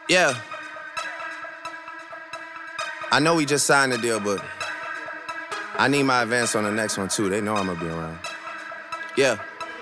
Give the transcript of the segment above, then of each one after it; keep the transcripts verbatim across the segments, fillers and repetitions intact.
Yeah. I know we just signed the deal, but I need my advance on the next one too. They know I'm gonna be around. Yeah.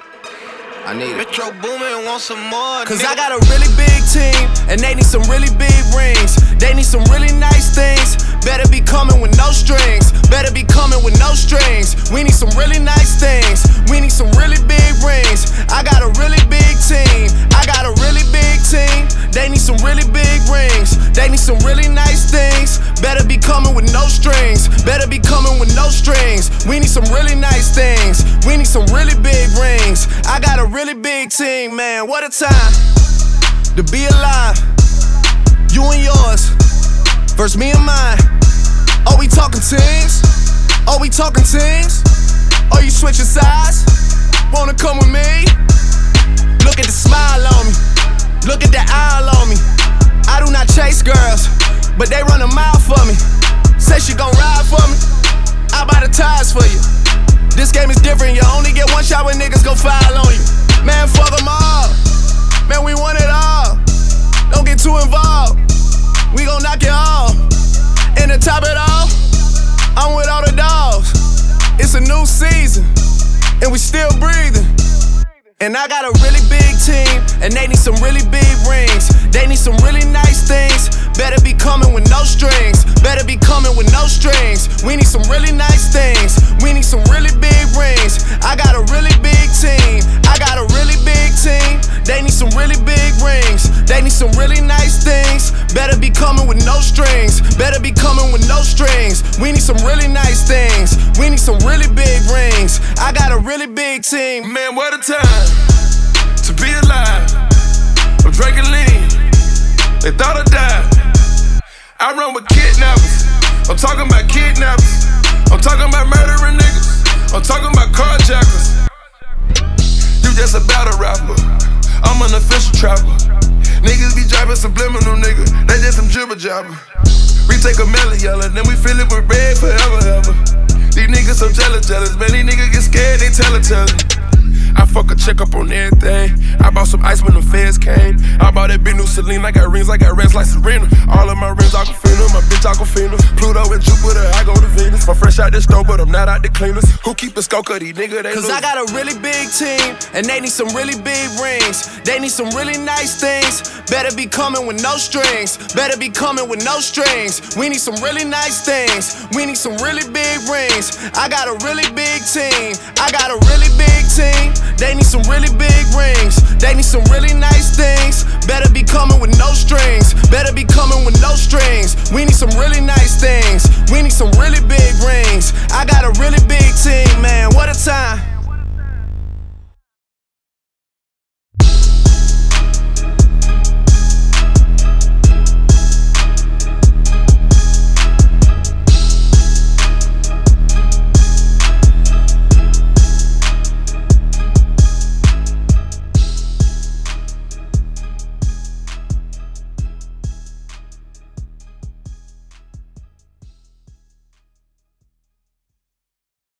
I need it. Metro Boomin want some more. Cause nigga. I got a really big team, and they need some really big rings. They need some really nice things. Better be coming with no strings. Better be coming with no strings. We need some really nice things. We need some really big rings. I got a really big team. I got a really big team. They need some really big rings. They need some really nice things. Better be coming with no strings. Better be coming with no strings. We need some really nice things. We need some really big rings. I got a really big team, man. What a time to be alive. You and yours versus me and mine. Are we talking teams? Are we talking teams? Are you switching sides? Wanna come with me? Look at the smile on me. Look at the eye on me. I do not chase girls, but they run a mile for me. Say she gon' ride for me. I buy the tires for you. This game is different. You only get one shot when niggas go foul on you. Man, fuck them all. Man, we want it all. Don't get too involved. We gon' knock it off. And to top it off, I'm with all the dogs. It's a new season, and we still breathing. And I got a really big team, and they need some really big rings. They need some really nice things. Better be coming with no strings. Better be coming with no strings. We need some really nice things. We need some really big rings. I got a really big team. I got a really big team. They need some really big rings. They need some really nice things. Better be coming with no strings. Better be coming with no strings. We need some really nice things. We need some really big rings. I got a really big team. Man, what a time to be alive. I'm drinking lean. They thought I died. I run with kidnappers. I'm talking about kidnappers. I'm talking about murdering niggas. I'm talking about carjackers. You just a battle rapper. I'm an official trapper. Niggas be driving subliminal, nigga. They just some jibber jabber. We take a melon yellow, then we fill it with red forever, ever. These niggas so jealous, jealous. Man, these niggas get scared, they tell it, tell it. I fuck a check up on everything. I bought some ice when the feds came. I bought that big new Celine. I got rings, I got rings like Serena. All of my rings Aquafina, my bitch Aquafina. Pluto and Jupiter, I go to Venus. I'm fresh out the stove, but I'm not out the cleaners. Who keep a scope of these niggas? They Cause lose. I got a really big team, and they need some really big rings. They need some really nice things. Better be coming with no strings. Better be coming with no strings. We need some really nice things. We need some really big rings. I got a really big team. I got a really big team. They need some really big rings. They need some really nice things. Better be coming with no strings. Better be coming with no strings. We need some really nice things.